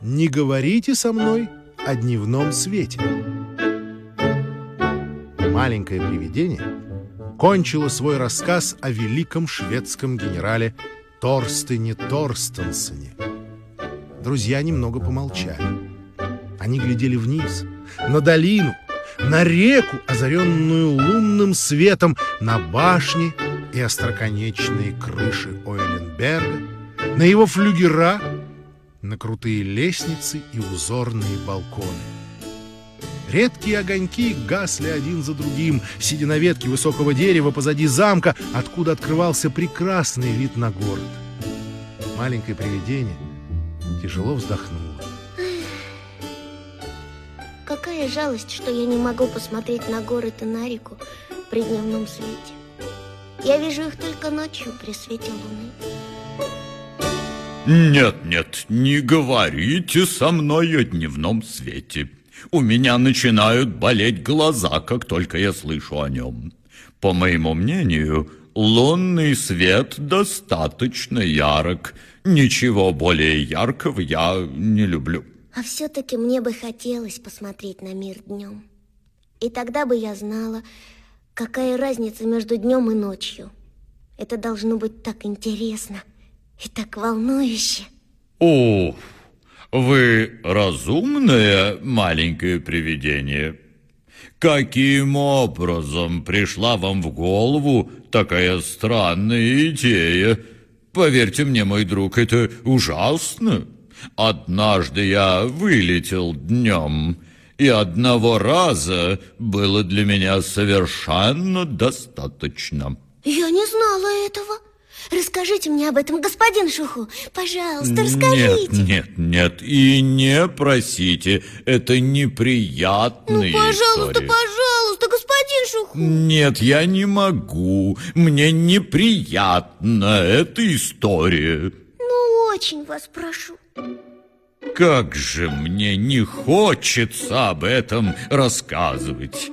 Не говорите со мной о дневном свете. Маленькое привидение кончило свой рассказ о великом шведском генерале Торстене Торстенсене. Друзья немного помолчали. Они глядели вниз, на долину, на реку, озаренную лунным светом, на башни и остроконечные крыши Ойленберга, на его флюгера, на крутые лестницы и узорные балконы. Редкие огоньки гасли один за другим, сидя на ветке высокого дерева позади замка, откуда открывался прекрасный вид на город. Маленькое привидение тяжело вздохнуло. Какая жалость, что я не могу посмотреть на город и на реку при дневном свете. Я вижу их только ночью при свете луны. Нет, не говорите со мной о дневном свете. У меня начинают болеть глаза, как только я слышу о нем. По моему мнению, лунный свет достаточно ярок. Ничего более яркого я не люблю. А все-таки мне бы хотелось посмотреть на мир днем. И тогда бы я знала, какая разница между днем и ночью. Это должно быть так интересно и так волнующе. О, вы разумное маленькое привидение. Каким образом пришла вам в голову такая странная идея? Поверьте мне, мой друг, это ужасно. Однажды я вылетел днем, и одного раза было для меня совершенно достаточно. Я не знала этого. Расскажите мне об этом, господин Шуху. Пожалуйста, расскажите. Нет, и не просите. Это неприятная пожалуйста, история. пожалуйста, господин Шуху. Нет, я не могу. Мне неприятна эта история. Очень вас прошу. Как же мне не хочется об этом рассказывать.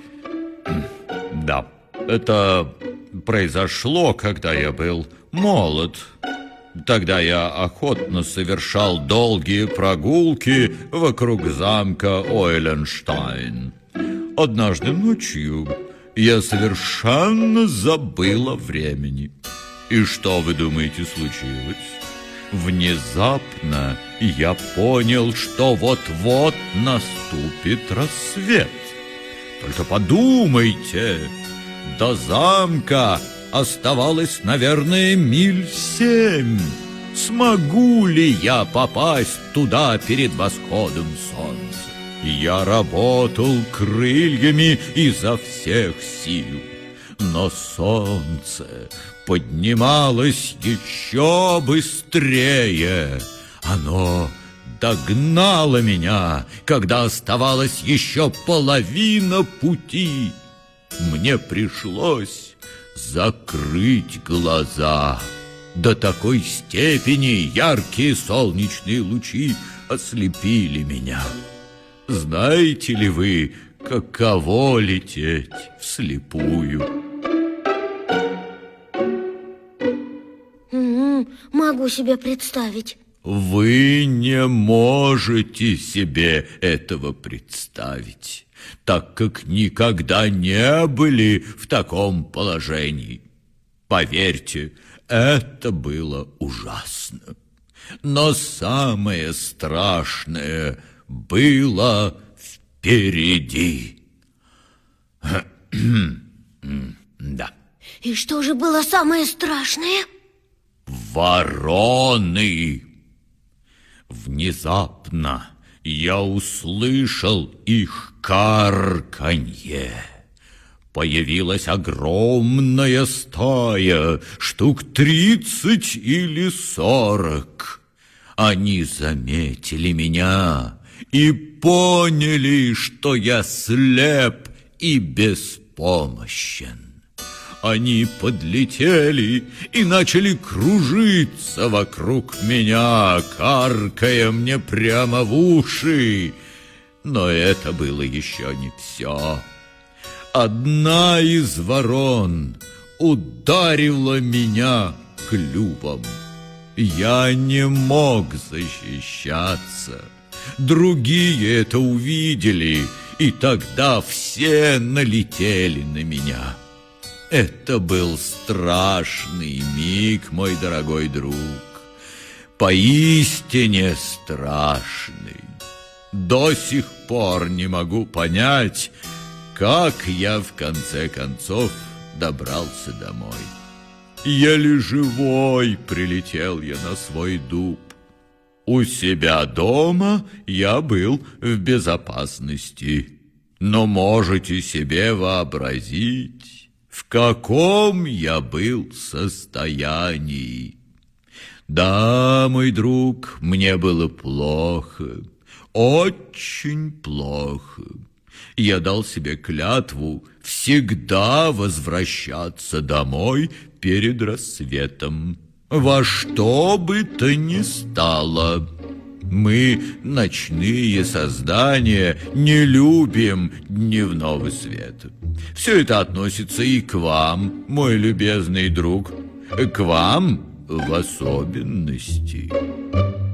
Да, это произошло, когда я был молод. Тогда я охотно совершал долгие прогулки вокруг замка Ойленштайн. Однажды ночью я совершенно забыл о времени. И что, вы думаете, случилось? Внезапно я понял, что вот-вот наступит рассвет. Только подумайте, до замка оставалось, наверное, миль 7. Смогу ли я попасть туда перед восходом солнца? Я работал крыльями изо всех сил, но солнце поднималось еще быстрее. Оно догнало меня, когда оставалась еще половина пути. Мне пришлось закрыть глаза. До такой степени яркие солнечные лучи ослепили меня. Знаете ли вы, каково лететь вслепую? Могу себе представить. Вы не можете себе этого представить, так как никогда не были в таком положении. Поверьте, это было ужасно. Но самое страшное было впереди. Да. И что же было самое страшное? Вороны. Внезапно я услышал их карканье. Появилась огромная стая, штук 30 или 40. Они заметили меня и поняли, что я слеп и беспомощен. Они подлетели и начали кружиться вокруг меня, каркая мне прямо в уши. Но это было еще не все. Одна из ворон ударила меня клювом. Я не мог защищаться. Другие это увидели, и тогда все налетели на меня. Это был страшный миг, мой дорогой друг, поистине страшный. До сих пор не могу понять, как я в конце концов добрался домой. Еле живой прилетел я на свой дуб. У себя дома я был в безопасности, но можете себе вообразить, в каком я был состоянии. Да, мой друг, мне было плохо, очень плохо. Я дал себе клятву всегда возвращаться домой перед рассветом, во что бы то ни стало. Мы, ночные создания, не любим дневного света. Все это относится и к вам, мой любезный друг, к вам в особенности.